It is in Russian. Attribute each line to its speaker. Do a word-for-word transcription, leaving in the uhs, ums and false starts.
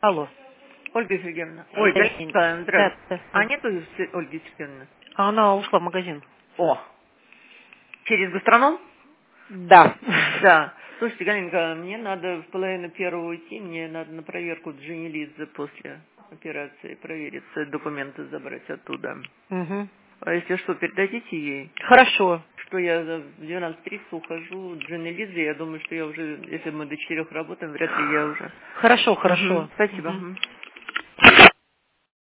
Speaker 1: Алло.
Speaker 2: Ольга Сергеевна. Ой, Галина,
Speaker 1: Да,
Speaker 2: здравствуйте.
Speaker 1: да.
Speaker 2: А нету Се- Ольги Сергеевны?
Speaker 1: А она ушла в магазин.
Speaker 2: О, через гастроном?
Speaker 1: Да.
Speaker 2: Да. Слушайте, Галинка, мне надо в половину первого уйти, мне надо на проверку Джинни Лидзе после операции провериться, документы забрать оттуда.
Speaker 1: Угу.
Speaker 2: А если что, передадите ей,
Speaker 1: Хорошо.
Speaker 2: что я в двенадцать тридцать ухожу Джинни Лидзе, я думаю, что я уже, если мы до четырех работаем, вряд ли я уже.
Speaker 1: Хорошо,
Speaker 2: Мгм.
Speaker 1: хорошо.
Speaker 2: Спасибо.
Speaker 1: Мгм.
Speaker 2: Мгм.